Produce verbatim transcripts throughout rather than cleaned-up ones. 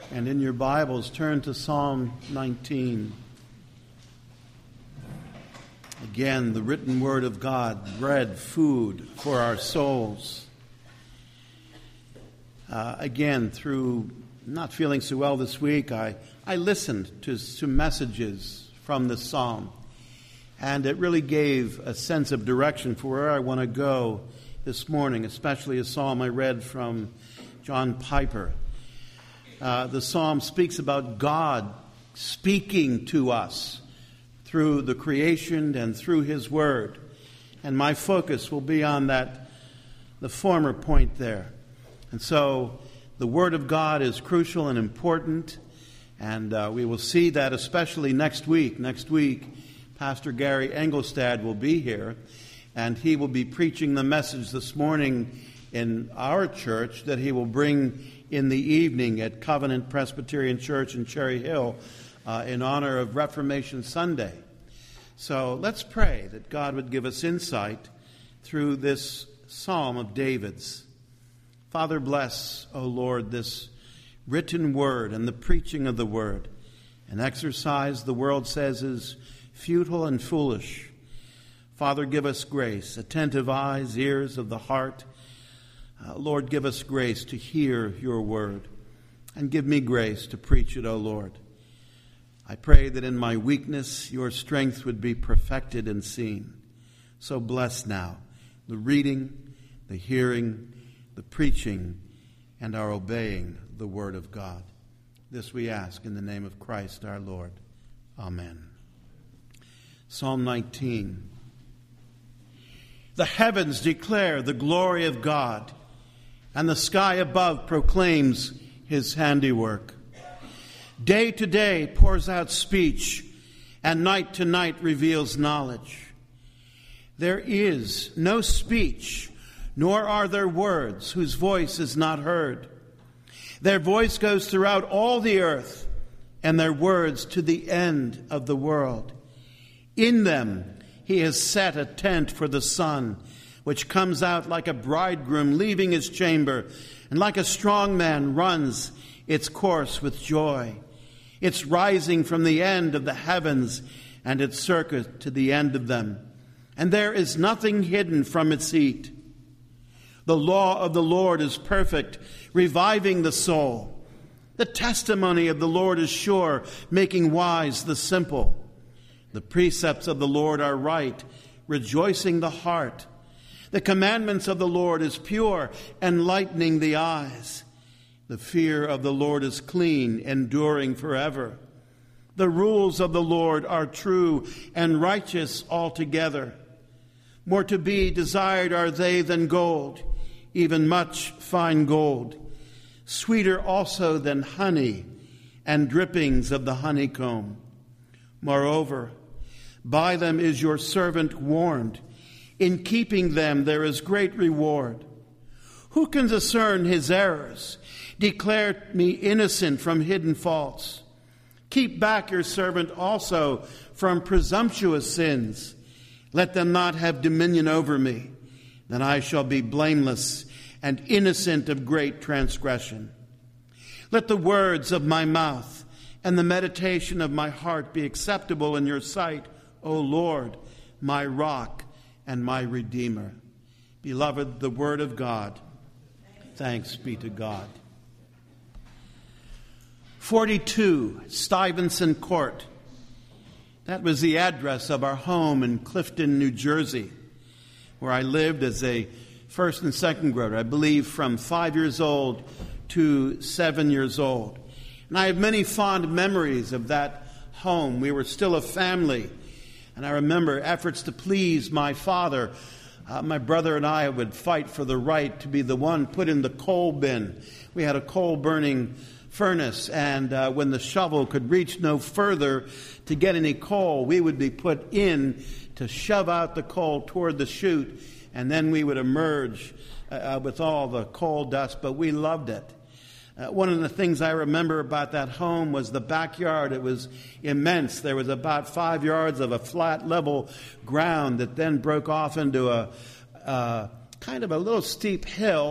And in your Bibles, turn to Psalm nineteen. Again, the written word of God, bread, food for our souls. Uh, again, through not feeling so well this week, I, I listened to some messages from the psalm. And it really gave a sense of direction for where I want to go this morning, especially a psalm I read from John Piper. Uh, the psalm speaks about God speaking to us through the creation and through his word. And my focus will be on that, the former point there. And so the word of God is crucial and important, and uh, we will see that especially next week. Next week, Pastor Gary Engelstad will be here, and he will be preaching the message this morning in our church that he will bring in the evening at Covenant Presbyterian Church in Cherry Hill uh, in honor of Reformation Sunday. So let's pray that God would give us insight through this psalm of David's. Father, bless, O Lord, this written word and the preaching of the word. An exercise, the world says, is futile and foolish. Father, give us grace, attentive eyes, ears of the heart. Uh, Lord, give us grace to hear your word, and give me grace to preach it, O Lord. I pray that in my weakness your strength would be perfected and seen. So bless now the reading, the hearing, the preaching, and our obeying the word of God. This we ask in the name of Christ our Lord. Amen. Psalm nineteen. The heavens declare the glory of God, and the sky above proclaims his handiwork. Day to day pours out speech, and night to night reveals knowledge. There is no speech, nor are there words whose voice is not heard. Their voice goes throughout all the earth, and their words to the end of the world. In them he has set a tent for the sun, which comes out like a bridegroom leaving his chamber, and like a strong man runs its course with joy. It's rising from the end of the heavens, and its circuit to the end of them. And there is nothing hidden from its heat. The law of the Lord is perfect, reviving the soul. The testimony of the Lord is sure, making wise the simple. The precepts of the Lord are right, rejoicing the heart. The commandments of the Lord is pure, enlightening the eyes. The fear of the Lord is clean, enduring forever. The rules of the Lord are true and righteous altogether. More to be desired are they than gold, even much fine gold. Sweeter also than honey and drippings of the honeycomb. Moreover, by them is your servant warned. In keeping them there is great reward. Who can discern his errors? Declare me innocent from hidden faults. Keep back your servant also from presumptuous sins. Let them not have dominion over me. Then I shall be blameless and innocent of great transgression. Let the words of my mouth and the meditation of my heart be acceptable in your sight, O Lord, my rock and my redeemer. Beloved, the word of God. Thanks be to God. forty-two Stuyvesant Court. That was the address of our home in Clifton, New Jersey, where I lived as a first and second grader, I believe from five years old to seven years old. And I have many fond memories of that home. We were still a family. And I remember efforts to please my father. Uh, my brother and I would fight for the right to be the one put in the coal bin. We had a coal-burning furnace, and uh, when the shovel could reach no further to get any coal, we would be put in to shove out the coal toward the chute, and then we would emerge uh, with all the coal dust, but we loved it. Uh, one of the things I remember about that home was the backyard. It was immense. There was about five yards of a flat, level ground that then broke off into a uh, kind of a little steep hill.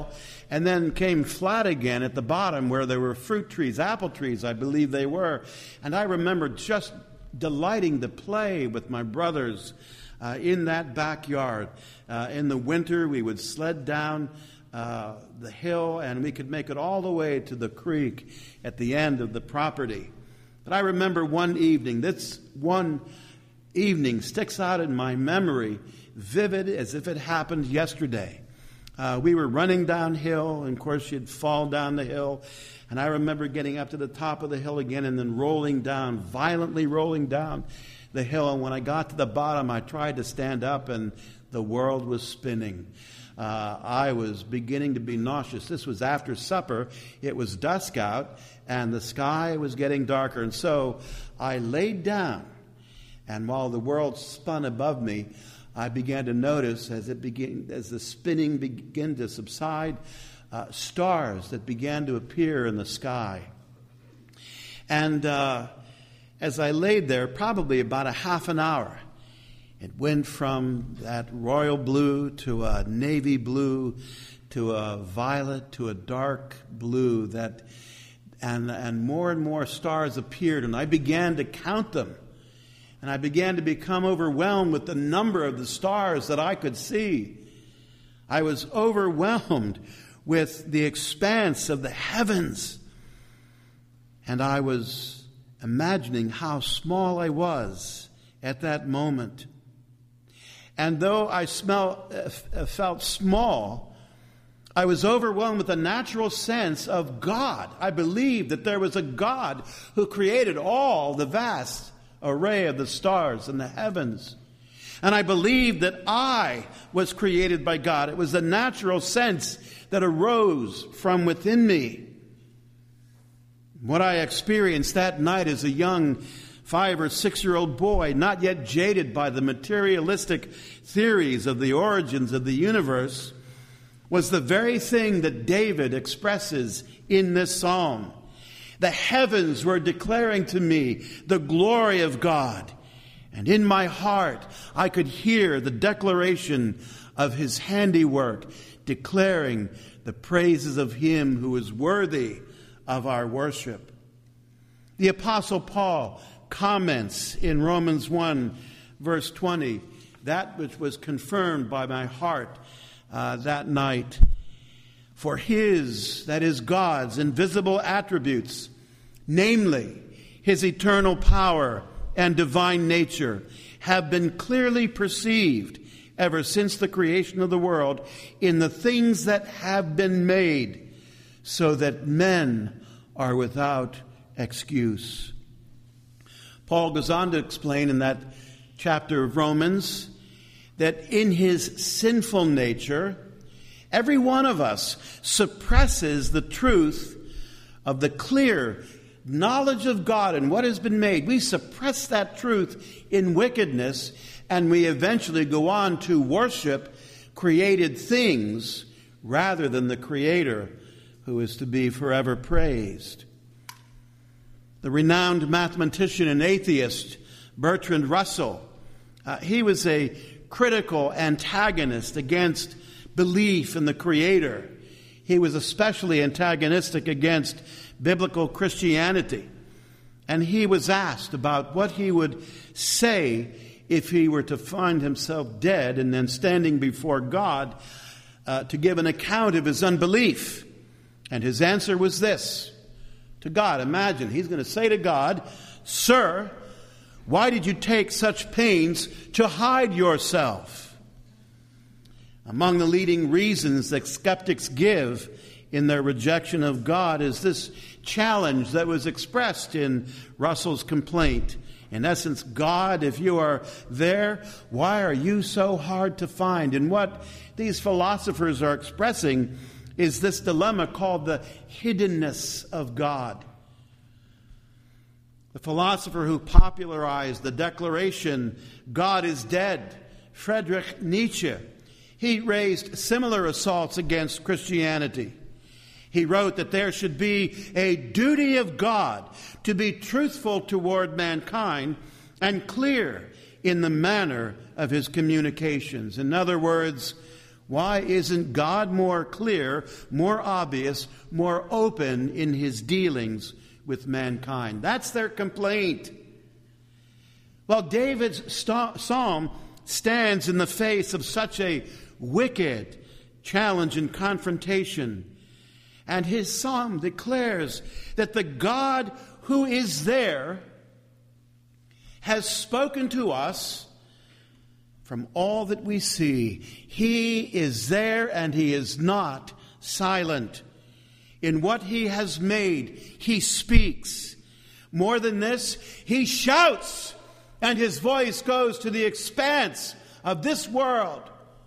and then came flat again at the bottom where there were fruit trees, apple trees, I believe they were. And I remember just delighting to play with my brothers uh, in that backyard. Uh, in the winter, we would sled down uh, the hill, and we could make it all the way to the creek at the end of the property. But I remember one evening, this one evening sticks out in my memory, vivid as if it happened yesterday. Uh, we were running downhill, and of course you'd fall down the hill. And I remember getting up to the top of the hill again and then rolling down, violently rolling down the hill. And when I got to the bottom, I tried to stand up, and the world was spinning. Uh, I was beginning to be nauseous. This was after supper. It was dusk out, and the sky was getting darker. And so I laid down, and while the world spun above me, I began to notice, as it began, as the spinning began to subside, uh, stars that began to appear in the sky. And uh, as I laid there, probably about a half an hour, it went from that royal blue to a navy blue to a violet to a dark blue, that, and and more and more stars appeared, and I began to count them. And I began to become overwhelmed with the number of the stars that I could see. I was overwhelmed with the expanse of the heavens. And I was imagining how small I was at that moment. And though I smell, uh, felt small, I was overwhelmed with a natural sense of God. I believed that there was a God who created all the vast array of the stars in the heavens. And I believed that I was created by God. It was a natural sense that arose from within me. What I experienced that night as a young five or six-year-old boy, not yet jaded by the materialistic theories of the origins of the universe, was the very thing that David expresses in this psalm. The heavens were declaring to me the glory of God. And in my heart, I could hear the declaration of his handiwork, declaring the praises of him who is worthy of our worship. The Apostle Paul comments in Romans one, verse twenty, that which was confirmed by my heart uh, that night. For his, that is God's, invisible attributes, namely his eternal power and divine nature, have been clearly perceived ever since the creation of the world in the things that have been made, so that men are without excuse. Paul goes on to explain in that chapter of Romans that in his sinful nature, every one of us suppresses the truth of the clear knowledge of God and what has been made. We suppress that truth in wickedness, and we eventually go on to worship created things rather than the Creator, who is to be forever praised. The renowned mathematician and atheist Bertrand Russell, uh, he was a critical antagonist against belief in the Creator. He was especially antagonistic against biblical Christianity. And he was asked about what he would say if he were to find himself dead and then standing before God uh, to give an account of his unbelief. And his answer was this to God. Imagine, he's going to say to God, "Sir, why did you take such pains to hide yourself?" Among the leading reasons that skeptics give in their rejection of God is this challenge that was expressed in Russell's complaint. In essence, God, if you are there, why are you so hard to find? And what these philosophers are expressing is this dilemma called the hiddenness of God. The philosopher who popularized the declaration, "God is dead," Friedrich Nietzsche, he raised similar assaults against Christianity. He wrote that there should be a duty of God to be truthful toward mankind and clear in the manner of his communications. In other words, Why isn't God more clear, more obvious, more open in his dealings with mankind? That's their complaint. Well, David's st- psalm stands in the face of such a wicked challenge and confrontation. And his psalm declares that the God who is there has spoken to us from all that we see. He is there and he is not silent. In what he has made, he speaks. More than this, he shouts, and his voice goes to the expanse of this world.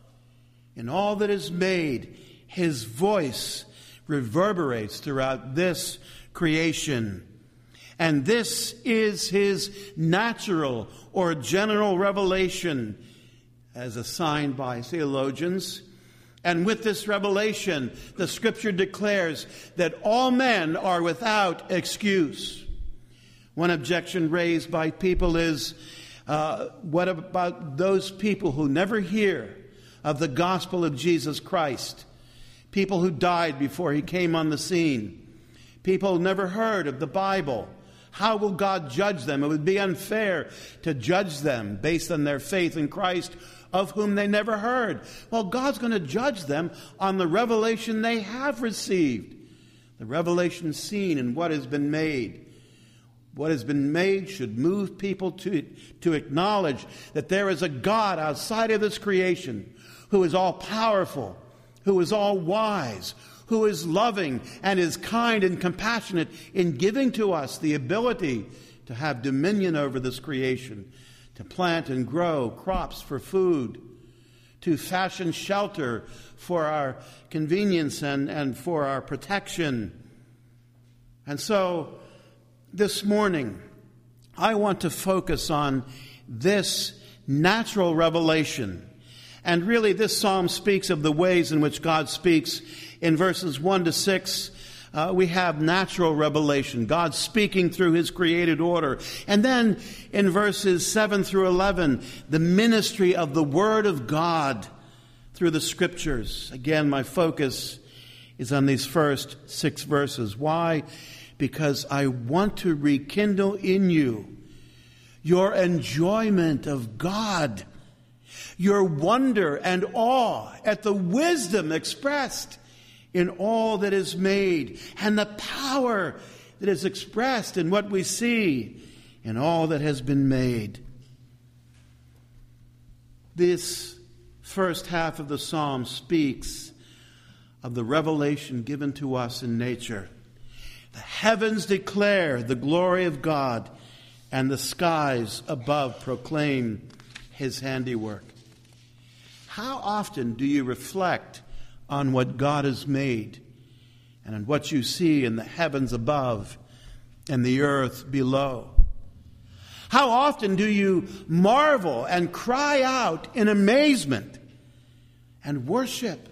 In all that is made, his voice reverberates throughout this creation. And this is his natural or general revelation, as assigned by theologians. And with this revelation, the Scripture declares that all men are without excuse. One objection raised by people is, uh, what about those people who never hear of the gospel of Jesus Christ? People who died before he came on the scene. People who never heard of the Bible. How will God judge them? It would be unfair to judge them based on their faith in Christ, of whom they never heard. Well, God's going to judge them on the revelation they have received. The revelation seen in what has been made. What has been made should move people to, to acknowledge that there is a God outside of this creation who is all powerful, who is all wise, who is loving and is kind and compassionate in giving to us the ability to have dominion over this creation, to plant and grow crops for food, to fashion shelter for our convenience and, and for our protection. And so this morning, I want to focus on this natural revelation. And really, this psalm speaks of the ways in which God speaks. In verses one to six, uh, we have natural revelation, God speaking through his created order. And then in verses seven through eleven, the ministry of the Word of God through the Scriptures. Again, my focus is on these first six verses. Why? Because I want to rekindle in you your enjoyment of God, your wonder and awe at the wisdom expressed in all that is made, and the power that is expressed in what we see in all that has been made. This first half of the psalm speaks of the revelation given to us in nature. The heavens declare the glory of God, and the skies above proclaim his handiwork. How often do you reflect on what God has made and on what you see in the heavens above and the earth below? How often do you marvel and cry out in amazement and worship?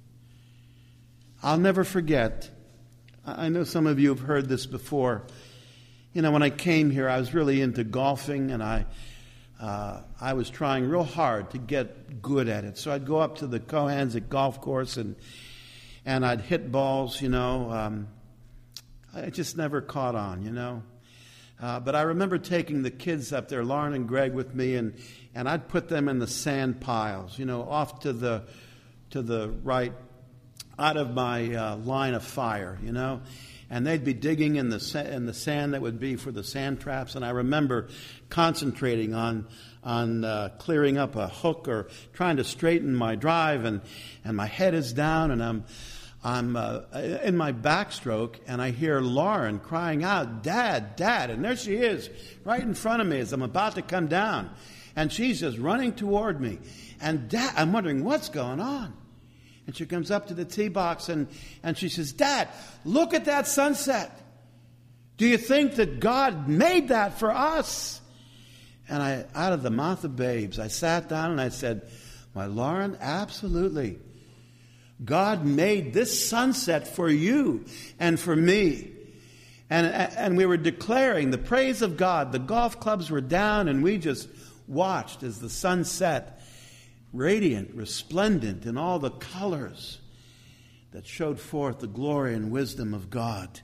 I'll never forget. I know some of you have heard this before. You know, when I came here, I was really into golfing, and I uh, I was trying real hard to get good at it. So I'd go up to the Cohanzic golf course, and and I'd hit balls, you know. Um, I just never caught on, you know. Uh, but I remember taking the kids up there, Lauren and Greg, with me, and, and I'd put them in the sand piles, you know, off to the to the right, out of my uh, line of fire, you know. And they'd be digging in the sa- in the sand that would be for the sand traps. And I remember concentrating on on uh, clearing up a hook or trying to straighten my drive, and, and my head is down, and I'm I'm uh, in my backstroke, and I hear Lauren crying out, "Dad, Dad!" And there she is, right in front of me as I'm about to come down, and she's just running toward me. And Dad, I'm wondering what's going on. And she comes up to the tee box and, and she says, "Dad, look at that sunset. Do you think that God made that for us?" And I, out of the mouth of babes, I sat down and I said, "Why, Lauren, absolutely. God made this sunset for you and for me." And, and we were declaring the praise of God. The golf clubs were down, and we just watched as the sun set radiant, resplendent in all the colors that showed forth the glory and wisdom of God.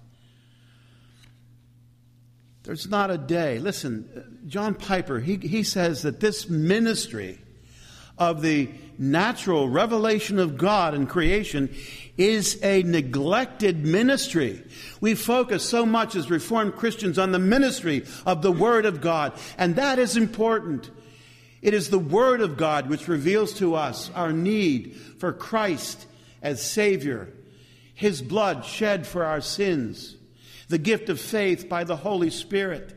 There's not a day. Listen, John Piper, he, he says that this ministry of the natural revelation of God in creation is a neglected ministry. We focus so much as Reformed Christians on the ministry of the Word of God, and that is important. It is the Word of God which reveals to us our need for Christ as Savior, His blood shed for our sins, the gift of faith by the Holy Spirit.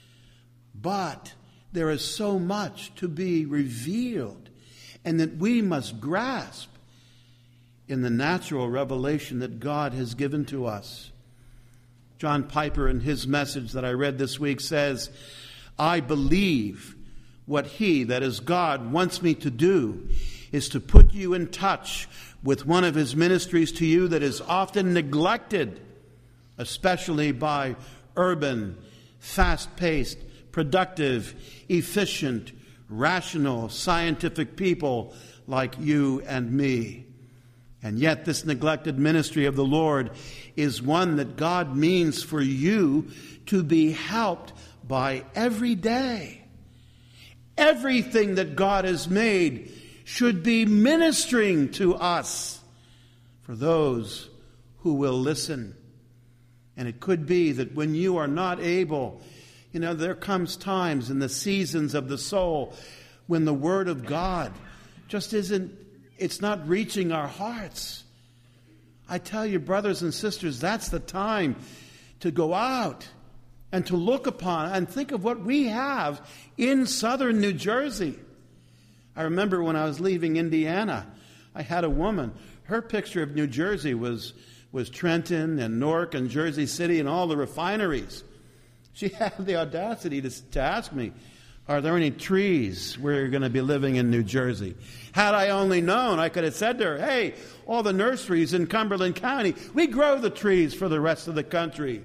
But there is so much to be revealed, and that we must grasp in the natural revelation that God has given to us. John Piper, in his message that I read this week, says, I believe what He, that is God, wants me to do is to put you in touch with one of His ministries to you that is often neglected, especially by urban, fast-paced, productive, efficient, rational, scientific people like you and me. And yet this neglected ministry of the Lord is one that God means for you to be helped by every day. Everything that God has made should be ministering to us for those who will listen. And it could be that when you are not able, you know, there comes times in the seasons of the soul when the Word of God just isn't, it's not reaching our hearts. I tell you, brothers and sisters, that's the time to go out and to look upon and think of what we have in southern New Jersey. I remember when I was leaving Indiana, I had a woman, her picture of New Jersey was, was Trenton and Newark and Jersey City and all the refineries. She had the audacity to, to ask me, are there any trees where you're going to be living in New Jersey? Had I only known, I could have said to her, hey, all the nurseries in Cumberland County, we grow the trees for the rest of the country.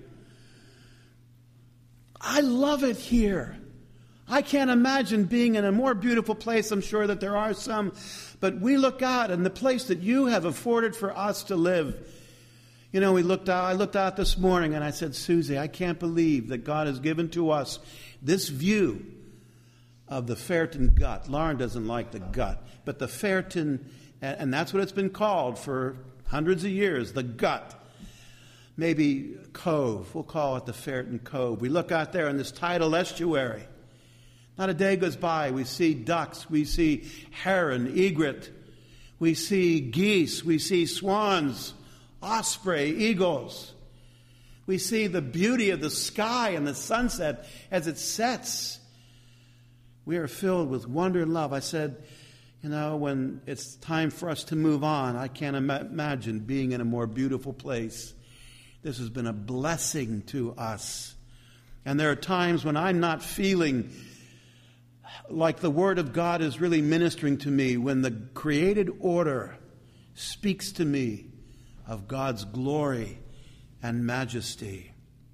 I love it here. I can't imagine being in a more beautiful place. I'm sure that there are some. But we look out, and the place that you have afforded for us to live. You know, we looked out, I looked out this morning, and I said, Susie, I can't believe that God has given to us this view of the Fairton Gut. Lauren doesn't like the gut, but the Fairton, and that's what it's been called for hundreds of years, the gut. Maybe Cove, we'll call it the Fairton Cove. We look out there in this tidal estuary. Not a day goes by, we see ducks, we see heron, egret, we see geese, we see swans, osprey, eagles. We see the beauty of the sky and the sunset as it sets. We are filled with wonder and love. I said, you know, when it's time for us to move on, I can't Im- imagine being in a more beautiful place. This has been a blessing to us. And there are times when I'm not feeling like the Word of God is really ministering to me, when the created order speaks to me of God's glory and majesty.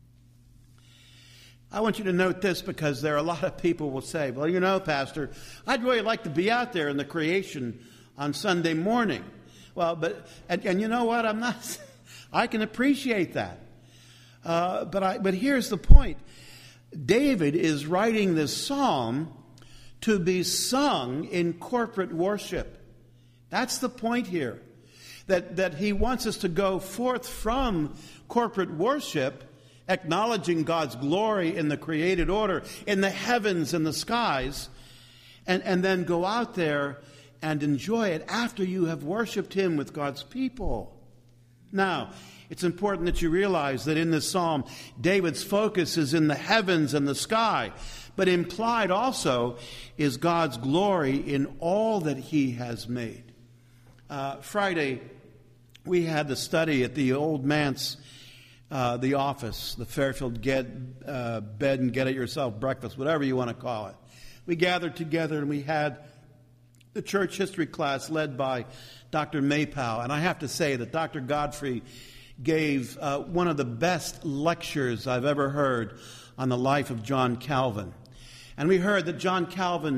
I want you to note this, because there are a lot of people who will say, well, you know, Pastor, I'd really like to be out there in the creation on Sunday morning. Well, but, and, and you know what, I'm not, I can appreciate that. Uh, but I, but here's the point. David is writing this psalm to be sung in corporate worship. That's the point here. That, that he wants us to go forth from corporate worship, acknowledging God's glory in the created order, in the heavens and the skies, and, and then go out there and enjoy it after you have worshiped Him with God's people. Now, it's important that you realize that in this psalm, David's focus is in the heavens and the sky, but implied also is God's glory in all that He has made. Uh, Friday, we had the study at the old manse, uh, the office, the Fairfield get, uh, bed and get it yourself breakfast, whatever you want to call it. We gathered together and we had the church history class led by Doctor Maypow. And I have to say that Doctor Godfrey gave uh, one of the best lectures I've ever heard on the life of John Calvin. And we heard that John Calvin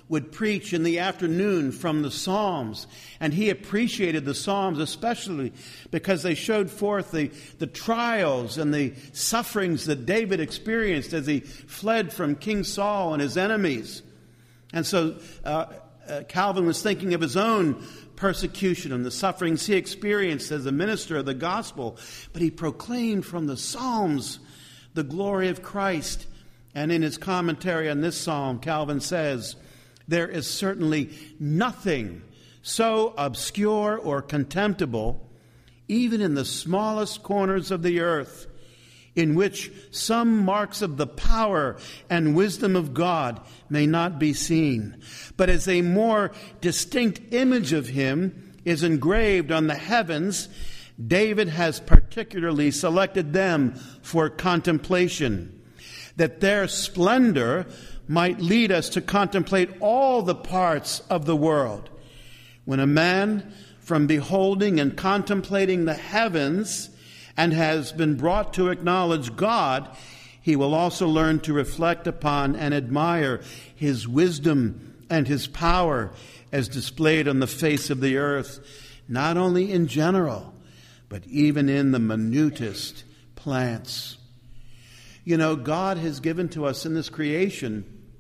would preach in the afternoon from the Psalms. And he appreciated the Psalms especially because they showed forth the, the trials and the sufferings that David experienced as he fled from King Saul and his enemies. And so uh, uh, Calvin was thinking of his own persecution and the sufferings he experienced as a minister of the gospel. But he proclaimed from the Psalms the glory of Christ. And in his commentary on this psalm, Calvin says, "There is certainly nothing so obscure or contemptible, even in the smallest corners of the earth, in which some marks of the power and wisdom of God may not be seen. But as a more distinct image of him is engraved on the heavens, David has particularly selected them for contemplation, that their splendor might lead us to contemplate all the parts of the world. When a man, from beholding and contemplating the heavens, and has been brought to acknowledge God, he will also learn to reflect upon and admire his wisdom and his power as displayed on the face of the earth, not only in general, but even in the minutest plants." You know, God has given to us in this creation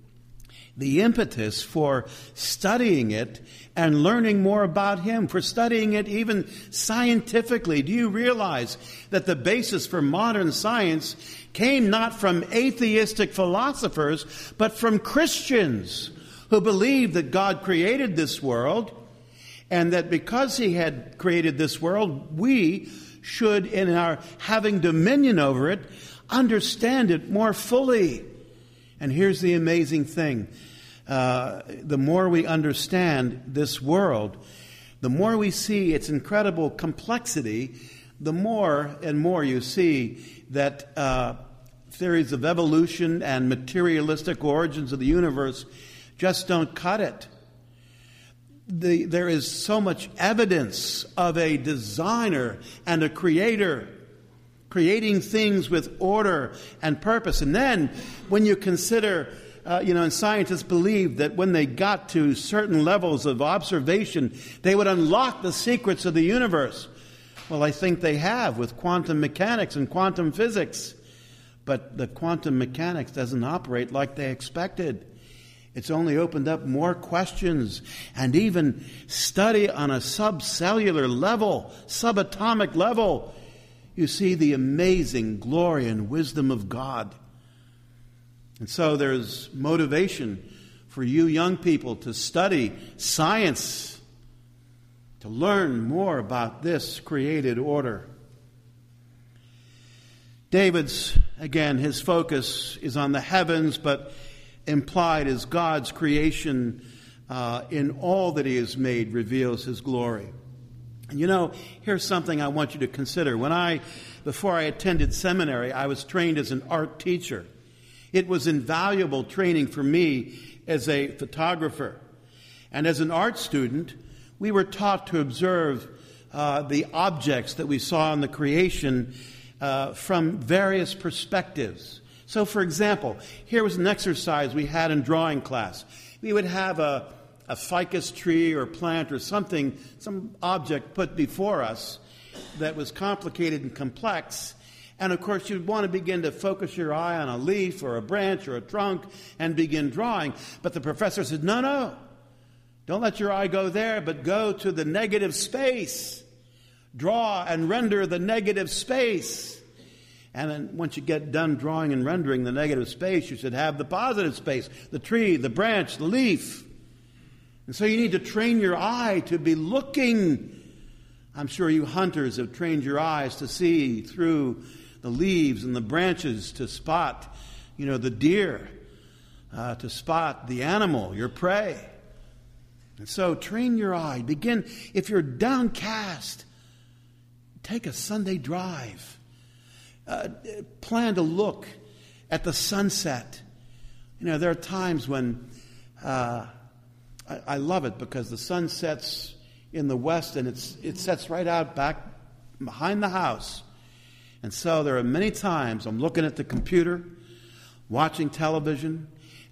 the impetus for studying it and learning more about him, for studying it even scientifically. Do you realize that the basis for modern science came not from atheistic philosophers, but from Christians who believed that God created this world, and that because he had created this world, we should, in our having dominion over it, understand it more fully. And here's the amazing thing. Uh, the more we understand this world, the more we see its incredible complexity, the more and more you see that uh, theories of evolution and materialistic origins of the universe just don't cut it. The, there is so much evidence of a designer and a creator creating things with order and purpose. And then when you consider, uh, you know, and scientists believe that when they got to certain levels of observation, they would unlock the secrets of the universe. Well, I think they have with quantum mechanics and quantum physics. But the quantum mechanics doesn't operate like they expected. It's only opened up more questions, and even study on a subcellular level, subatomic level. You see the amazing glory and wisdom of God. And so there's motivation for you young people to study science, to learn more about this created order. David's, again, his focus is on the heavens, but implied is God's creation uh, in all that he has made reveals his glory. And you know, here's something I want you to consider. When I, before I attended seminary, I was trained as an art teacher. It was invaluable training for me as a photographer. And as an art student, we were taught to observe uh, the objects that we saw in the creation uh, from various perspectives. So, for example, here was an exercise we had in drawing class. We would have a, a ficus tree or plant or something, some object put before us that was complicated and complex. And, of course, you'd want to begin to focus your eye on a leaf or a branch or a trunk and begin drawing. But the professor said, no, no, don't let your eye go there, but go to the negative space. Draw and render the negative space. And then once you get done drawing and rendering the negative space, you should have the positive space, the tree, the branch, the leaf. And so you need to train your eye to be looking. I'm sure you hunters have trained your eyes to see through the leaves and the branches to spot, you know, the deer, uh, to spot the animal, your prey. And so train your eye. Begin, if you're downcast, take a Sunday drive. Uh, plan to look at the sunset. You know, there are times when uh, I, I love it because the sun sets in the west and it's it sets right out back behind the house. And so there are many times I'm looking at the computer, watching television,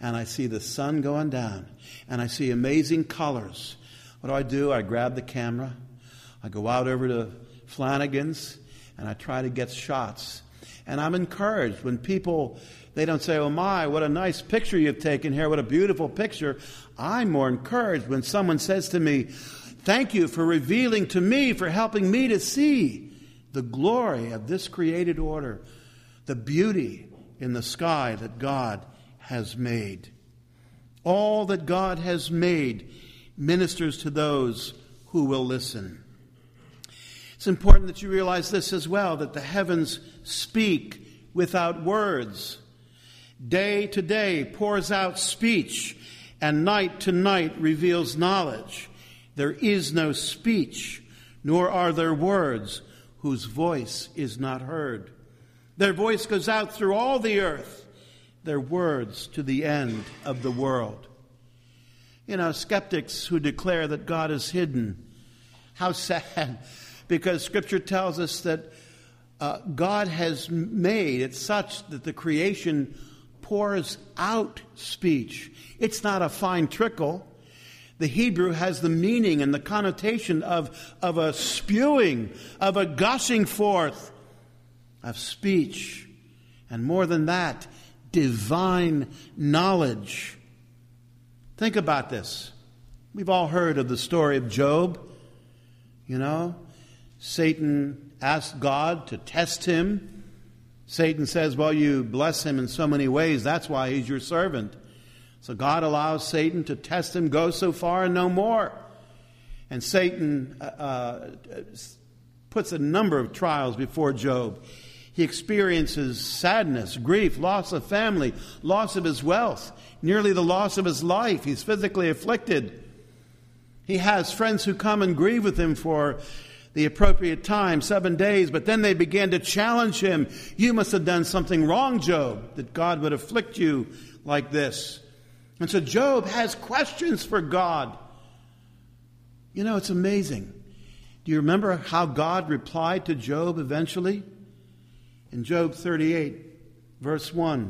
and I see the sun going down, and I see amazing colors. What do I do? I grab the camera. I go out over to Flanagan's, and I try to get shots. And I'm encouraged when people, they don't say, oh my, what a nice picture you've taken here, what a beautiful picture. I'm more encouraged when someone says to me, thank you for revealing to me, for helping me to see the glory of this created order, the beauty in the sky that God has made. All that God has made ministers to those who will listen. It's important that you realize this as well, that the heavens speak without words. Day to day pours out speech, and night to night reveals knowledge. There is no speech, nor are there words whose voice is not heard. Their voice goes out through all the earth, their words to the end of the world. You know, skeptics who declare that God is hidden, how sad. Because Scripture tells us that uh, God has made it such that the creation pours out speech. It's not a fine trickle. The Hebrew has the meaning and the connotation of, of a spewing, of a gushing forth of speech. And more than that, divine knowledge. Think about this. We've all heard of the story of Job, you know. Satan asked God to test him. Satan says, well, you bless him in so many ways. That's why he's your servant. So God allows Satan to test him, go so far and no more. And Satan uh, puts a number of trials before Job. He experiences sadness, grief, loss of family, loss of his wealth, nearly the loss of his life. He's physically afflicted. He has friends who come and grieve with him for the appropriate time, seven days, but then they began to challenge him. You must have done something wrong, Job, that God would afflict you like this. And so Job has questions for God. You know, it's amazing. Do you remember how God replied to Job eventually? In Job thirty-eight, verse one.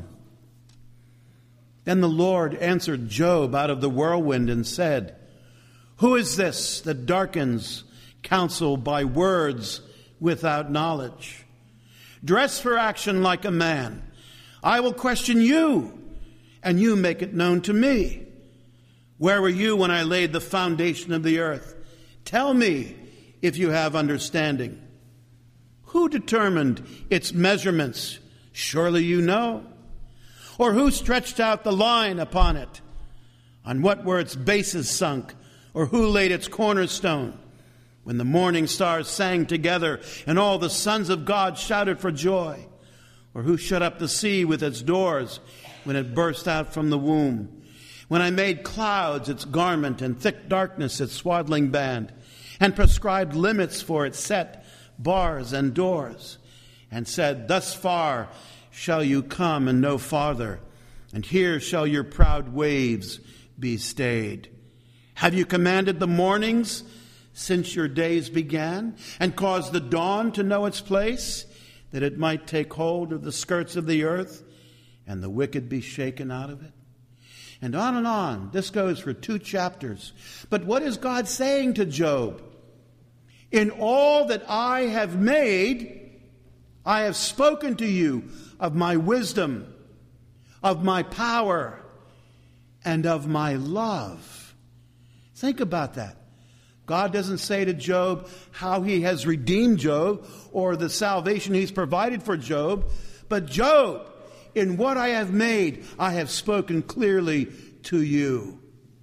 Then the Lord answered Job out of the whirlwind and said, who is this that darkens counsel by words without knowledge? Dress for action like a man. I will question you, and you make it known to me. Where were you when I laid the foundation of the earth? Tell me if you have understanding. Who determined its measurements? Surely you know. Or who stretched out the line upon it? On what were its bases sunk? Or who laid its cornerstone? When the morning stars sang together and all the sons of God shouted for joy? Or who shut up the sea with its doors when it burst out from the womb? When I made clouds its garment and thick darkness its swaddling band, and prescribed limits for its set bars and doors, and said, thus far shall you come and no farther, and here shall your proud waves be stayed. Have you commanded the mornings since your days began, and caused the dawn to know its place, that it might take hold of the skirts of the earth, and the wicked be shaken out of it? And on and on. This goes for two chapters. But what is God saying to Job? In all that I have made, I have spoken to you of my wisdom, of my power, and of my love. Think about that. God doesn't say to Job how he has redeemed Job or the salvation he's provided for Job. But Job, in what I have made, I have spoken clearly to you.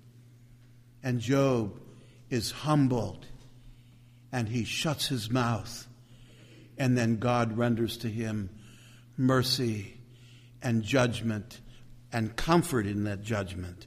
And Job is humbled, and he shuts his mouth. And then God renders to him mercy and judgment and comfort in that judgment.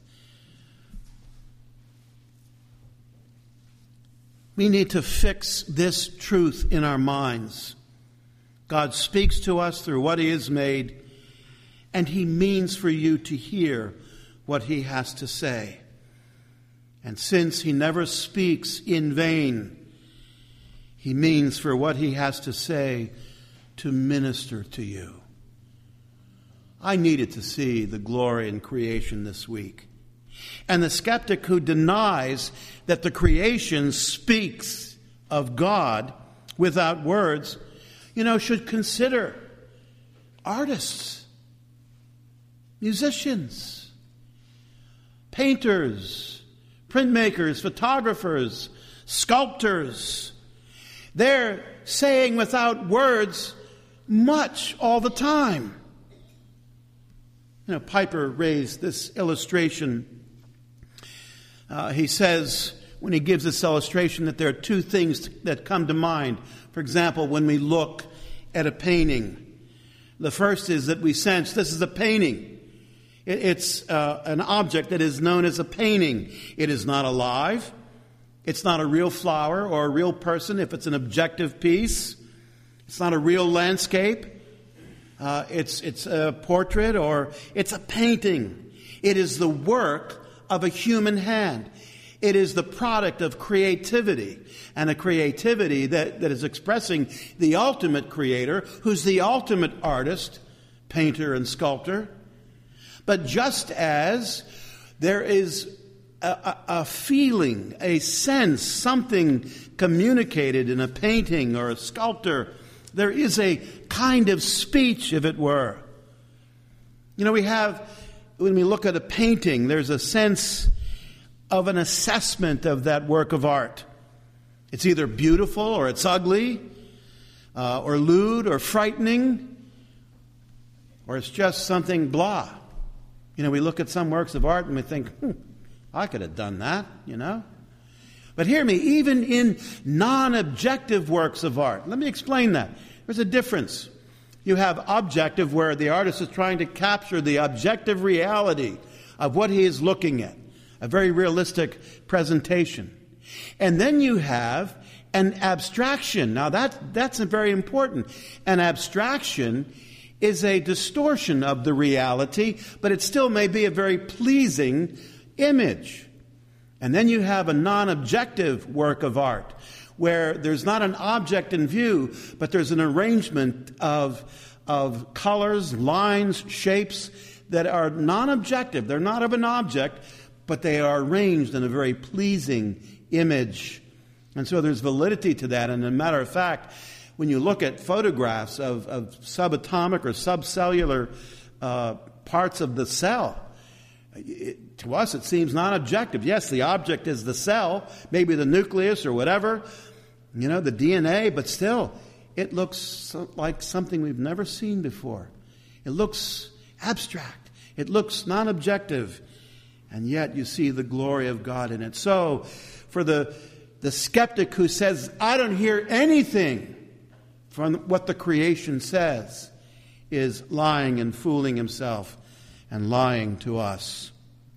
We need to fix this truth in our minds. God speaks to us through what he has made, and he means for you to hear what he has to say. And since he never speaks in vain, he means for what he has to say to minister to you. I needed to see the glory in creation this week. And the skeptic who denies that the creation speaks of God without words, you know, should consider artists, musicians, painters, printmakers, photographers, sculptors. They're saying without words much all the time. You know, Piper raised this illustration. Uh, he says, when he gives this illustration, that there are two things that come to mind. For example, when we look at a painting, the first is that we sense this is a painting. It, it's uh, an object that is known as a painting. It is not alive. It's not a real flower or a real person if it's an objective piece. It's not a real landscape. Uh, it's it's a portrait or it's a painting. It is the work of a human hand. It is the product of creativity, and a creativity that, that is expressing the ultimate creator, who's the ultimate artist, painter and sculptor. But just as there is a, a, a feeling, a sense, something communicated in a painting or a sculptor, there is a kind of speech, if it were. You know, we have, when we look at a painting, there's a sense of an assessment of that work of art. It's either beautiful or it's ugly, uh, or lewd or frightening, or it's just something blah. You know, we look at some works of art and we think, hmm, I could have done that, you know. But hear me, even in non-objective works of art, let me explain that. There's a difference. You have objective, where the artist is trying to capture the objective reality of what he is looking at. A very realistic presentation. And then you have an abstraction. Now that, that's very important. An abstraction is a distortion of the reality, but it still may be a very pleasing image. And then you have a non-objective work of art, where there's not an object in view, but there's an arrangement of, of colors, lines, shapes that are non-objective. They're not of an object, but they are arranged in a very pleasing image. And so there's validity to that. And as a matter of fact, when you look at photographs of, of subatomic or subcellular uh, parts of the cell, it, to us it seems non-objective. Yes, the object is the cell, maybe the nucleus or whatever, you know, the D N A, but still, it looks so, like something we've never seen before. It looks abstract. It looks non-objective. And yet you see the glory of God in it. So, for the, the skeptic who says, I don't hear anything from what the creation says, is lying and fooling himself and lying to us.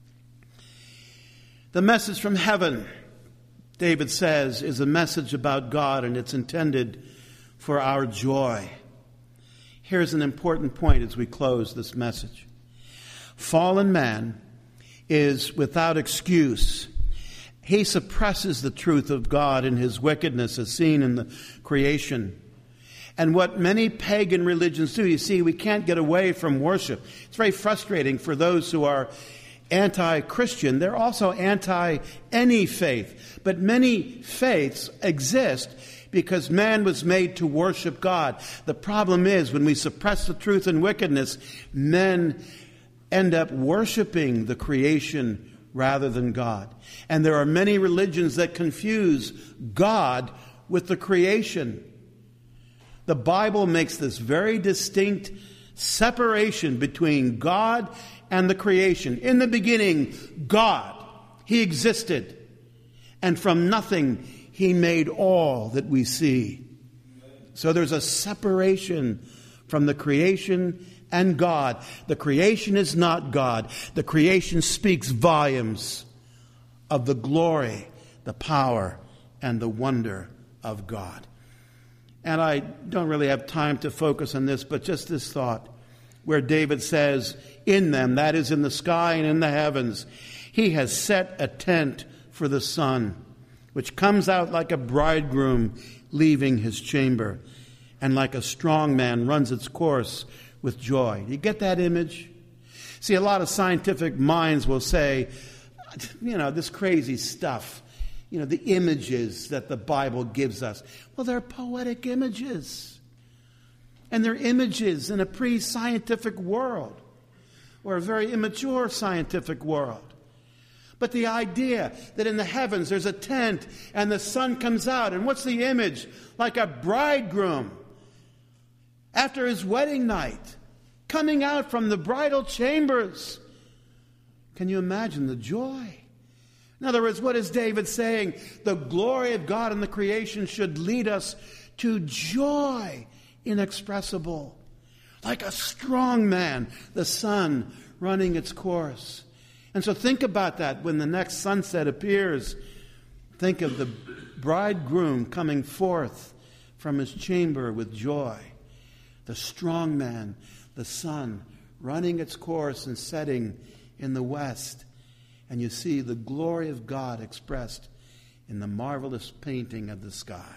The message from heaven, David says, is a message about God, and it's intended for our joy. Here's an important point as we close this message. Fallen man is without excuse. He suppresses the truth of God in his wickedness as seen in the creation. And what many pagan religions do, you see, we can't get away from worship. It's very frustrating for those who are anti-Christian. They're also anti any faith. But many faiths exist because man was made to worship God. The problem is, when we suppress the truth and wickedness, men end up worshiping the creation rather than God. And there are many religions that confuse God with the creation. The Bible makes this very distinct separation between God and the creation. In the beginning, God, He existed. And from nothing, He made all that we see. So there's a separation from the creation and God. The creation is not God. The creation speaks volumes of the glory, the power, and the wonder of God. And I don't really have time to focus on this, but just this thought, where David says, in them, that is in the sky and in the heavens, He has set a tent for the sun, which comes out like a bridegroom leaving his chamber, and like a strong man runs its course with joy. You get that image? See, a lot of scientific minds will say, you know, this crazy stuff, you know, the images that the Bible gives us. Well, they're poetic images. And they're images in a pre-scientific world, or a very immature scientific world. But the idea that in the heavens there's a tent and the sun comes out, and what's the image? Like a bridegroom after his wedding night, coming out from the bridal chambers. Can you imagine the joy? In other words, what is David saying? The glory of God in the creation should lead us to joy inexpressible. Like a strong man, the sun running its course. And so think about that when the next sunset appears. Think of the bridegroom coming forth from his chamber with joy. The strong man, the sun, running its course and setting in the west. And you see the glory of God expressed in the marvelous painting of the sky.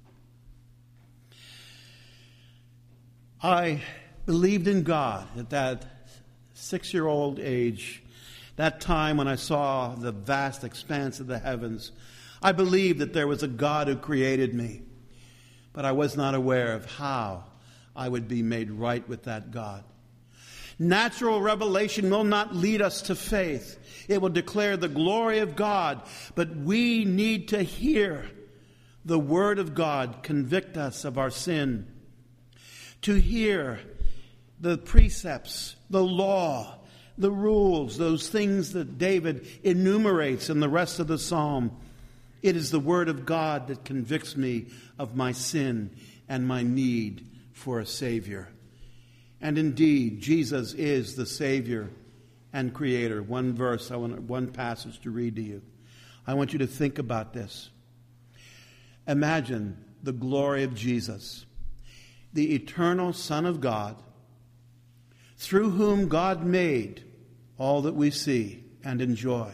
I believed in God at that six-year-old age, that time when I saw the vast expanse of the heavens. I believed that there was a God who created me, but I was not aware of how I would be made right with that God. Natural revelation will not lead us to faith. It will declare the glory of God, but we need to hear the Word of God convict us of our sin, to hear the precepts, the law, the rules, those things that David enumerates in the rest of the psalm. It is the Word of God that convicts me of my sin and my need for a Savior. And indeed, Jesus is the Savior and Creator. One verse, I want one passage to read to you. I want you to think about this. Imagine the glory of Jesus, the eternal Son of God, through whom God made all that we see and enjoy.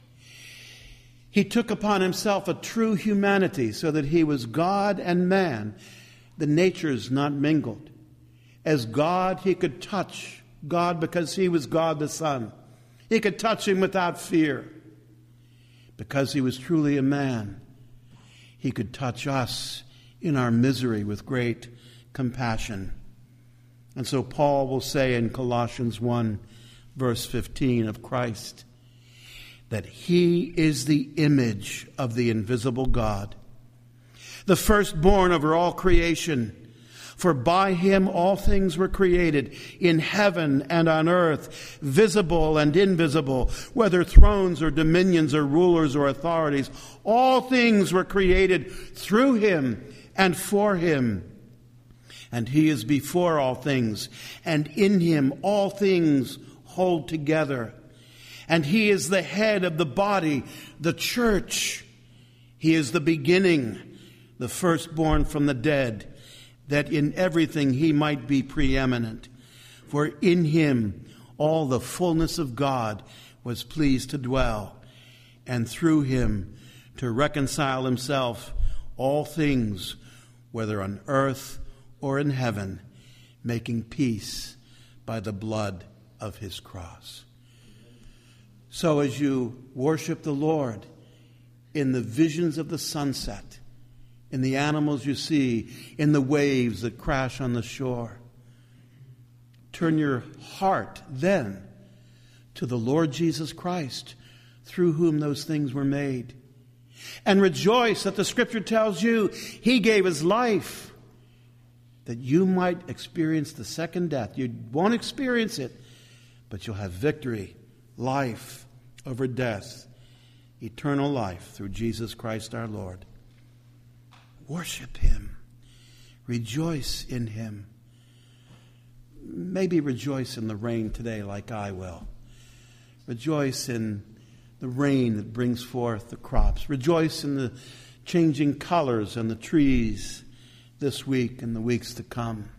He took upon himself a true humanity so that he was God and man, the natures not mingled. As God, he could touch God because he was God the Son. He could touch him without fear. Because he was truly a man, he could touch us in our misery with great compassion. And so Paul will say in Colossians one, verse fifteen of Christ, that he is the image of the invisible God, the firstborn over all creation. For by him all things were created, in heaven and on earth, visible and invisible, whether thrones or dominions or rulers or authorities. All things were created through him and for him. And he is before all things, and in him all things hold together. And he is the head of the body, the church. He is the beginning, the firstborn from the dead, that in everything he might be preeminent. For in him all the fullness of God was pleased to dwell, and through him to reconcile himself all things, whether on earth or in heaven, making peace by the blood of his cross. So as you worship the Lord in the visions of the sunset, in the animals you see, in the waves that crash on the shore, turn your heart then to the Lord Jesus Christ, through whom those things were made. And rejoice that the Scripture tells you he gave his life that you might experience the second death. You won't experience it, but you'll have victory, life over death, eternal life through Jesus Christ our Lord. Worship him. Rejoice in him. Maybe rejoice in the rain today like I will. Rejoice in the rain that brings forth the crops. Rejoice in the changing colors on the trees this week and the weeks to come.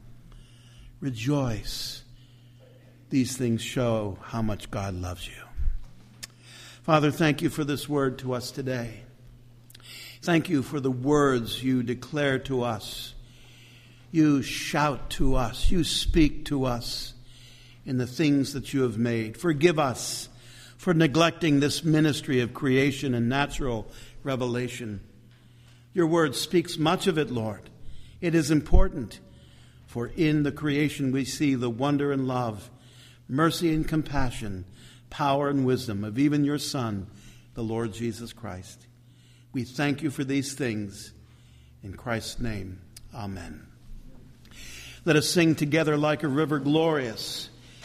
Rejoice. These things show how much God loves you. Father, thank you for this word to us today. Thank you for the words you declare to us You shout to us. You speak to us in the things that you have made. Forgive us for neglecting this ministry of creation and natural revelation. Your word speaks much of it, Lord. It is important, for in the creation we see the wonder and love, mercy and compassion, power and wisdom of even your Son, the Lord Jesus Christ. We thank you for these things. In Christ's name, amen. Let us sing together, Like a River Glorious.